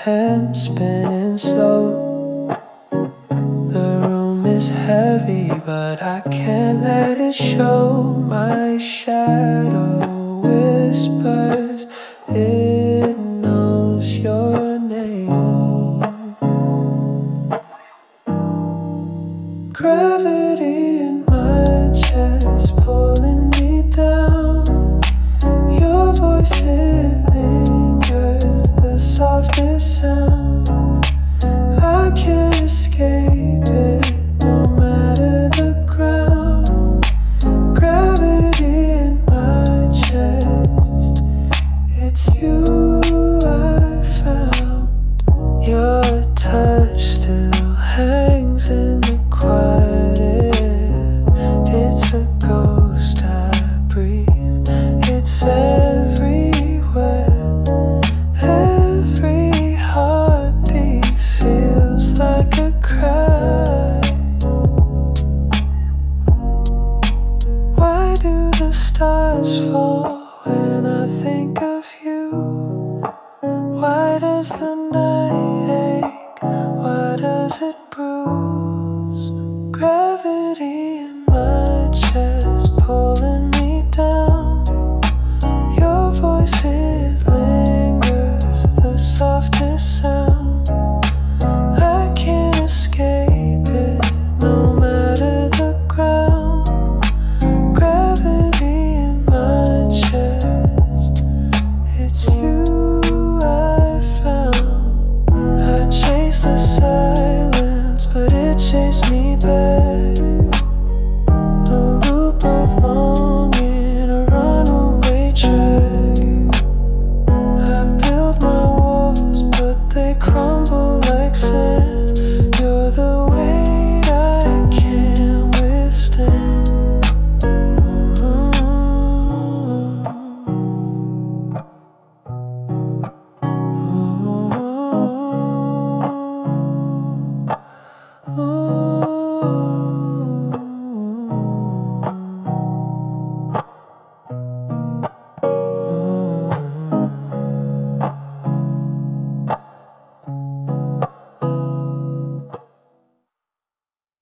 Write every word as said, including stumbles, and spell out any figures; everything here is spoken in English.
hands spinning slow. The room is heavy, but I can't let it show. My shadow whispers, it knows your name. Gravity in my chest pulling me down. Your voice, it lingers, the softest sound. I can't escape it, no matter the ground. Gravity in my chest, it's you I found. Your touch still hangs in the quiet air. It's a ghost I breathe, it's everywhere. Every heartbeat feels like a cry. Why do the stars fall when I think of you? Why does the night ache? Why does it